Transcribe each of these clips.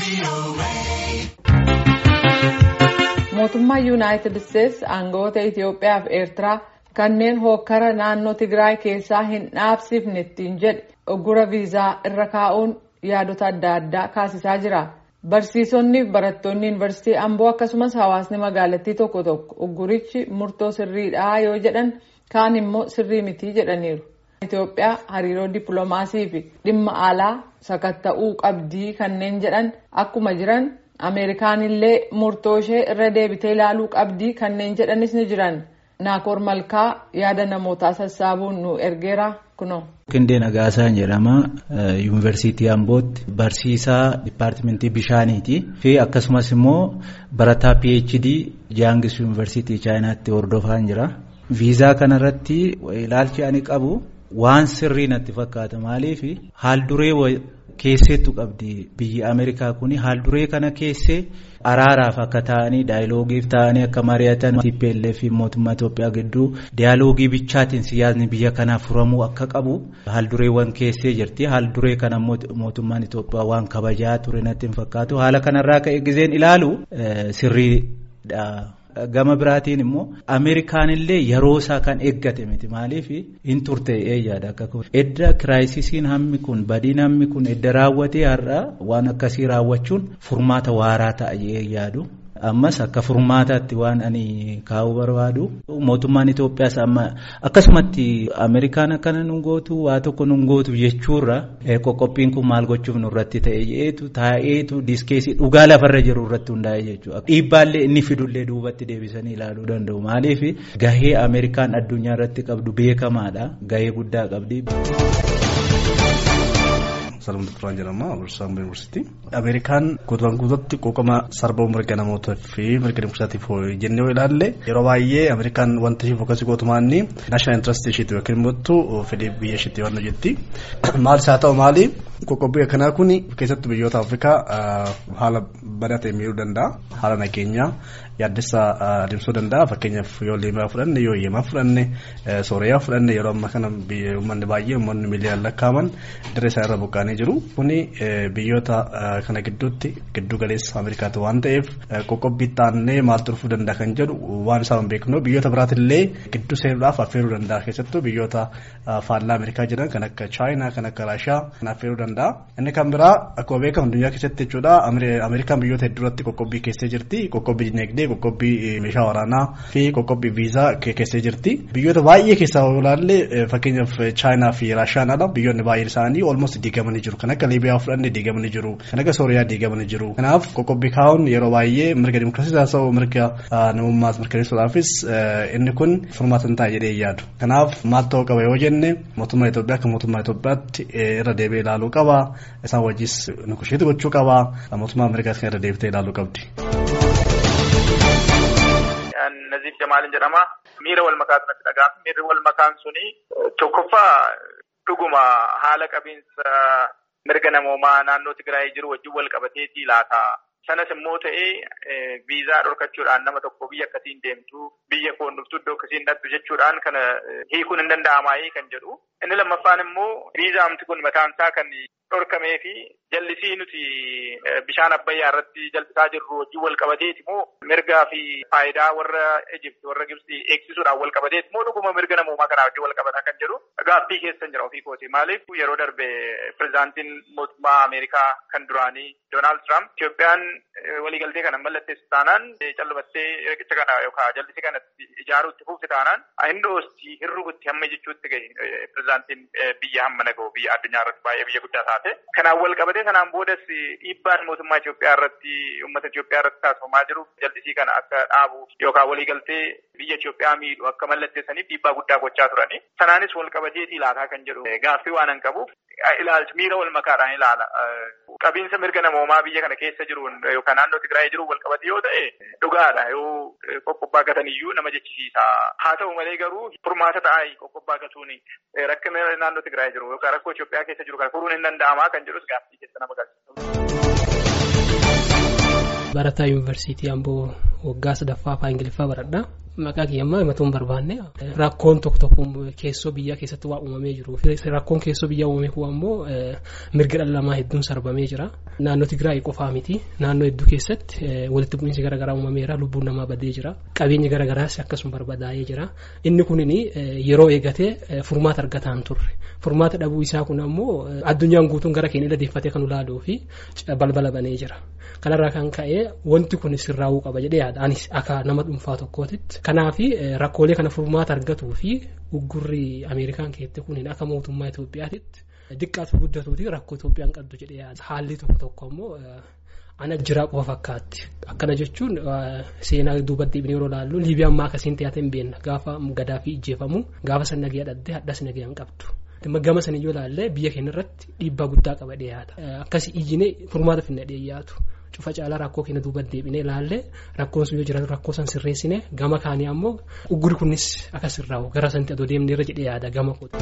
Mootummaa Yuunaayitid Isteetsi aangawoota Itoophiyaa fi Eertiraa kanneen hokkara naannoo Tigraay keessaa hin dhaabsifne ittiin jedhe uggura viizaa irra kaa'uun yaadota adda addaa kaasisaa jira. Barsiisonni fi barattoonni yuunivarsiitii Amboo akkasumas hawaasni magaalattii tokko tokko uggurichi murtoo sirriidhaa yoo jedhan kaan immoo sirrii mitii jedhaniiru. Itoophiyaa hariiroo dippiloomaasii fi dhimma alaa sakatta'uu qabdii kanneen jedhan akkuma jiran Ameerikaan illee murtoo ishee irra deebitee ilaaluu qabdii kanneen jedhanis ni jiran. Naakoor Malkaa yaada namootaa sassaabuun nu ergeera kunoo. Qindee Nagaasaan jedhama. Yuunivarsiitii Ambootti barsiisaa dipaartimentii bishaaniiti fi akkasumas immoo barataa PhD Jaangis Yuunivarsiitii Chaayinaatti hordofaan jira. Viizaa kanarratti ilaalchi ani qabu waan sirrii natti fakkaata maaliif haal duree keesseetu qabdi biyyi Ameerikaa kuni haal duree kana keessee araaraaf akka ta'anii daayiloogiif ta'anii akka mari'atan TPLF fi mootummaa Itoophiyaa gidduu daayilogii bichaatiin siyaasni biyya kanaa furamuu akka qabu haal dureewwan keessee jirti. Haal duree kana mootummaan Itoophiyaa waan kabajaa ture natti hin fakkaatu. Haala kanarraa ka'e gizeen ilaalu sirriidha. Gama biraatiin immoo Ameerikaan illee yeroo isaa kan eeggate miti maaliif hin turte yaada akka edda kiraayisisiin hammi kun badiin hammi kun edda raawwatee har'a waan akkasii raawwachuun furmaata waaraa ta'a yaadu. Ammas akka furmaataatti waan ani kaa'uu barbaadu mootummaan Itoophiyaas amma akkasumatti Ameerikaan akkana nun gootu waa tokko nun gootu jechuurra qoqqobbiin kun maal gochuuf nurratti ta'e taa'eetu diskeesii dhugaa lafarra jiru irratti hundaa'e jechuudha. Dhiibbaallee inni fidullee duubatti deebisanii ilaaluu danda'u maaliif gahee Ameerikaan addunyaa irratti qabdu beekamaadha. Gahee guddaa qabdi. Salman Turan jedhama Abdulsalam University. Ameerikaan guutuutti qoqqama sarba mirga namootaa fi mirga dimokiraatiif jennee ilaalle yeroo baay'ee Ameerikaan wanti ishee fokkasii gootumaanni national interest isheetti yookiin immoo fedhii biyya isheetti waan hojjetti. Maalis haa ta'u maali qoqqobbii akkanaa kun keessattuu biyyoota Afrikaa haala badaa ta'e miidhuu danda'a. Haala nageenyaa yaaddessaa adeemsisuu danda'a. Fakkeenyaaf yoo Liibiyaa fudhanne yoo Yemen fudhanne Sooriyaa fudhanne yeroo ammaa kana uummanni baay'ee uummanni miiliyaan lakkaa'aman dirree isaa irra buqqaanii jiru. Kuni biyyoota kana giddu galeessa Ameerikaati waan ta'eef qoqqobbii taanee maaltu dhufuu danda'a kan jedhu waan isaan beeknu biyyoota biraatillee gidduu seenuudhaaf affeeruu danda'a. Keessattuu biyyoota faallaa Ameerikaa jiran kan akka Chaayinaa kan akka Raashiyaa kan affeeruu danda'a. Inni kan biraa akkuma beekamu addunyaa keessatti jechuudha Ameerikaan biyyoota hedduutti qoqqobbii keessee jirti. Qoqqobbii dinagdee, qoqqobbii meeshaa waraanaa fi qoqqobbii viizaa keessee jirti. Biyyoota baay'ee keessaa ilaalle fakkeenyaaf Chaayinaa fi Raashiyaan ala biyyoonni baay'een isaanii almost diigamanii jiru. Kan akka Liibiyaa fudhanne diigamanii jiru. Kan akka Sooriyaa diigamanii jiru. Kanaaf qoqqobbii kaa'uun yeroo baay'ee mirga dimokiraasii haa ta'u mirga namummaas mirkaneessuudhaafis inni kun furmaata hin ta'a jedhee yaadu. Kanaaf maal ta'uu qaba yoo jenne mootummaa Itoophiyaa akka mootummaa Itoophiyaatti irra deebi'ee ilaaluu qaba. Isaan wajjis negoosheetii gochuu qaba. Mootummaa Ameerikaas kan irra deebitee ilaaluu qabdi. Naziif Jamaalin jedhama. Miira wal makaatu natti dhaga'ama. Miirri wal makaan suni tokkoffaa dhuguma haala qabiinsa mirga namoomaa naannoo Tigraay jiru wajjin wal qabateetii laata. Sanas immoo ta'ee viizaa dhorkachuudhaan nama tokko biyya akkasiin deemtu biyya koon dhuftu iddoo akkasiin dhattu jechuudhaan kana hiikuun hin danda'amaayii kan jedhu. Inni lammaffaan immoo viizaamti kun mataan isaa kan dhorkamee fi jallisii nuti bishaan Abbayyaa irratti jallisaa jirru wajjin wal qabateeti moo mirgaa fi faayidaa warra Ijipti warra Gibxii eegsisuudhaan wal qabateeti moo dhuguma mirga namoomaa kanaa wajjin wal qabataa kan jedhu gaaffii keessa jira ofii kooti. Maaliif yeroo darbe pirezidaantiin mootummaa Ameerikaa kan duraanii Doonaald Tiraamp Itoophiyaan waliigaltee kana mallatteessu taanaan callumattee riqicha kana yookaan jallisii kanatti ijaaruutti fuufte taanaan hindoosti hirrugutti hamma jechuutti gahe pirezidaantiin biyya hamma naga'u biyya addunyaa irratti baay'ee biyya guddaa taate. Kanaan wal qabatee sanaan boodas dhiibbaan mootummaa Itoophiyaa irratti uummata Itoophiyaa irratti taasifamaa jiru jallisii kana akka dhaabu yookaan waliigaltee biyya Itoophiyaa miidhu akka mallatteessaniif dhiibbaa guddaa gochaa turani. Sanaanis wal qabateetii laataa kan jedhu gaaffii waan hin qabuuf ilaalcha miira wal makaadhaan ilaala. Qabiinsa mirga namoomaa biyya kana keessa jiruun yookaan naannoo Tigraay jiruun wal qabate yoo ta'e dhugaadha yoo qoqqobbaa gataniyyuu nama jechisiisa. Haa ta'u malee garuu furmaata ta'aa qoqqobbaa gatuun rakkina naannoo Tigraay jiru yookaan rakkoo Itoophiyaa keessa jiru kan furuun hin danda'amaa kan jedhus gaaffii keessa nama galchisa. Barataa Yuunivarsiitii Amboo waggaa 3ffaa Ingiliffaa baradha. maqaa kiyyammaa himatuun barbaanne rakkoon tokko keessoo biyyaa keessatti waa uumamee jiru. Rakkoon keessoo biyyaa uumame kun ammoo mirga dhala namaa hedduun sarbamee jira. Naannoo Tigraay qofaa miti. Naannoo hedduu keessatti walitti bu'iinsi garaagaraa uumameera. Lubbuun namaa badee jira. Qabeenyi garaagaraas akkasuma barbadaa'ee jira. Inni kunini yeroo eegatee furmaata argataan turre. Furmaata dhabuu isaa kun ammoo addunyaan guutuun gara keenya deeffatee kan ulaaluu fi balbala banee jira. Kanarraa kan ka'e wanti kun sirraa'uu qaba jedhee yaada. Anis akka nama dhuunfaa tokkootitti. Kanaaf rakkoolee kana furmaata argatuu fi uggurri Ameerikaan keette kun akka mootummaa Itoophiyaatitti diqqaatu guddatuuti rakkoo Itoophiyaan qabdu jedhee yaada. Haalli tokko ammoo ana jiraa qofa fakkaatti. Akkana jechuun seenaa duuba deebinee yeroo ilaallu Liibiyaan maa akkasiin ta'ee hin beekna. Gaafa Gaddaafii ijjeefamu gaafa san nagee dhadhee haddas nagee hin qabdu. Gama sana yoo ilaalle biyya keenya irratti dhiibbaa guddaa qaba dhiyaata. Akkasii iyyinee furmaata finna dhiyaatu. Cufa caalaa rakkoo keenya duuba deebinee ilaalle rakkoon sun yoo jiraatu rakkoo san sirreessine gama kaanii ammoo ugguri kunis akka sirraa'u gara sanatti adoo deemnee irra jedhee yaada gama kooti.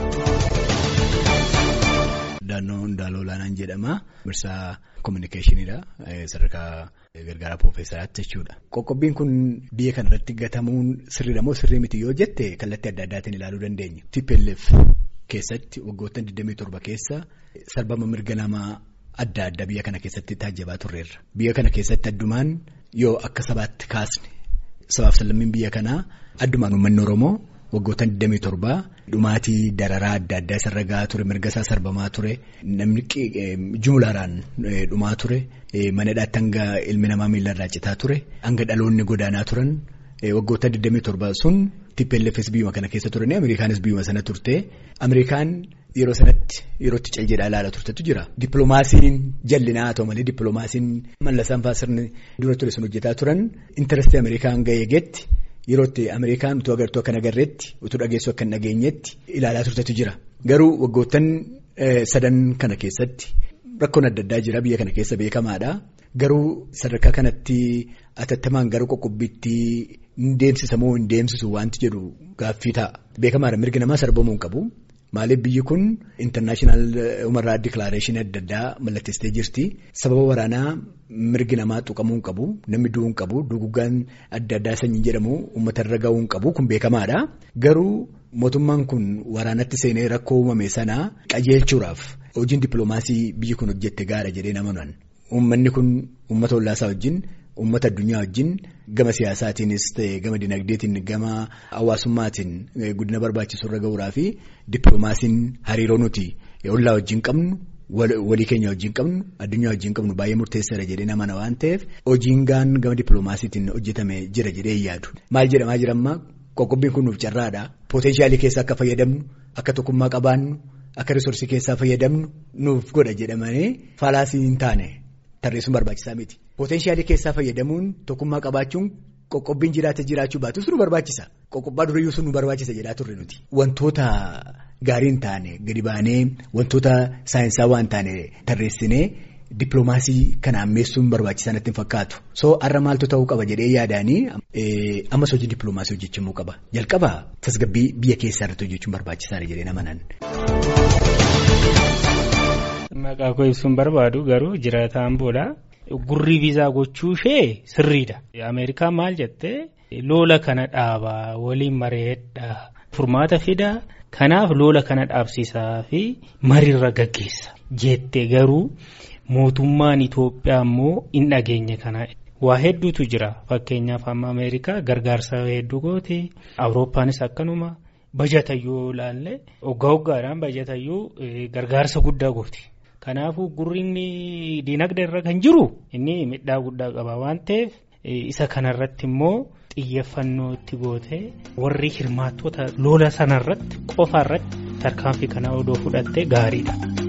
Daannoon Daaloo Laanaan jedhama. Mirsaa kominikeeshiniidha. Sadarkaa gargaaraa Piroofeesaraatti jechuudha. Qoqqobbiin kun biyya kana irratti gatamuun sirriidha moo sirrii miti yoo jette kallattii adda addaatiin ilaaluu dandeenya. TPLF keessatti waggoottan 27 keessa sarbama mirga namaa adda addaa biyya kana keessatti taajjabaa turreerra. Biyya kana keessatti addumaan yoo akka sabaatti kaasne sabaaf sallammiin biyya kanaa addumaan uummanni Oromoo waggoottan 27 dhumaatii dararaa adda addaa isarra gahaa ture, mirga isaa sarbamaa ture, namni jumlaaraan dhumaa ture, manadhaatti hanga ilmi namaa miilarraa citaa ture, hanga dhaloonni godaanaa turan waggoottan 27 sun TPLFs biyyuma kana keessa turanii Ameerikaanis biyyuma sana turte. Ameerikaan yeroo sanatti yerootti caljedhaa ilaala turtetu jira. Dippiloomaasiin jallinaa haa ta'u malee dippiloomaasiin mallasaan faasirni dura ture sun hojjetaa turan intarastii Ameerikaan ga'ee geetti yerootti Ameerikaan utuu agartuu akka nagarreetti utuu dhageessuu akka hin dhageenyetti ilaalaa turtetu jira. Garuu waggoottan sadan kana keessatti rakkoon adda addaa jira biyya kana keessa beekamaadha. Garuu sadarkaa kanatti atattamaan gara qoqqobbiitti hin deemsisamoo hin deemsisu wanti jedhu gaaffii ta'a. Beekamaadha mirgi namaa sarbamuu hin qabu. Maaliif biyyi kun international human rights declaration adda addaa mallatteessitee jirti. Sababa waraanaa mirgi namaa tuqamuu hin qabu. Namni du'uu hin qabu. Duguggaan adda addaa sanyiin jedhamu uummata irra gahuu hin qabu. Kun beekamaadha. Garuu mootummaan kun waraanatti seenee rakkoo uumame sana qajeelchuudhaaf hojiin dippiloomaasii biyyi kun hojjette gaara jedhee namanuun. Uummanni kun uummata hollaasaa wajjin, uummata addunyaa wajjin gama siyaasaatiinis ta'e gama dinagdeetiin gama hawaasummaatiin guddina barbaachisu irra gahuudhaa fi dippiloomaasiin hariiroo nuti hollaa wajjin qabnu, walii keenya wajjin qabnu, addunyaa wajjin qabnu baay'ee murteessaadha jedhee namana waan ta'eef hojiin gaan gama dippiloomaasiitiin hojjetame jira jedhee yaadu. Maal jedhamaa jira ammaa qoqqobbiin kun nuuf carraadha. Poteenshaalii keessa akka fayyadamnu, akka tokkummaa qabaannu, akka risoorsii keessaa fayyadamnu nuuf godha jedhamanii faalaasii hin taane. Tarreessuun barbaachisaa miti. Poteenshaalii keessaa fayyadamuun tokkummaa qabaachuun qoqqobbiin jiraachuu baatus nu barbaachisa. Qoqqobbaa duriyyuu sun nu barbaachisa jedhaa turre nuti. Wantoota gaarii hin taane gadi baanee wantoota saayinsaa waan taane tarreessinee dippiloomaasii kana ammeessuun barbaachisaa natti hin fakkaatu. So har'a maaltu ta'uu qaba jedhee yaadaanii ammas hojii dippiloomaasii hojjechuu qaba. Jalqaba tasgabbii biyya keessaa irratti hojjechuun barbaachisaadha jedhee namanan. Maqaa koo ibsuun barbaadu garuu jiraataan booda gurri viizaa gochuu ishee sirriidha. Ameerikaan maal jettee lola kana dhaabaa waliin mareedha furmaata fidaa kanaaf lola kana dhaabsisaa fi mariirra gaggeessa jettee garuu mootummaan Itoophiyaa immoo hin dhageenye kana. Waa hedduutu jira fakkeenyaaf amma Ameerikaa gargaarsa hedduu goote Awurooppaanis akkanuma bajatayyuu ilaalle waggaadhaan bajatayyuu gargaarsa guddaa gooti. Kanaafuu gurri dinagdee irra kan jiru inni miidhaa guddaa qaba waan ta'eef isa kanarratti immoo xiyyeeffannoo itti goote warri hirmaattota lola sanarratti qofaarratti tarkaanfii kana odoo fudhatte gaariidha.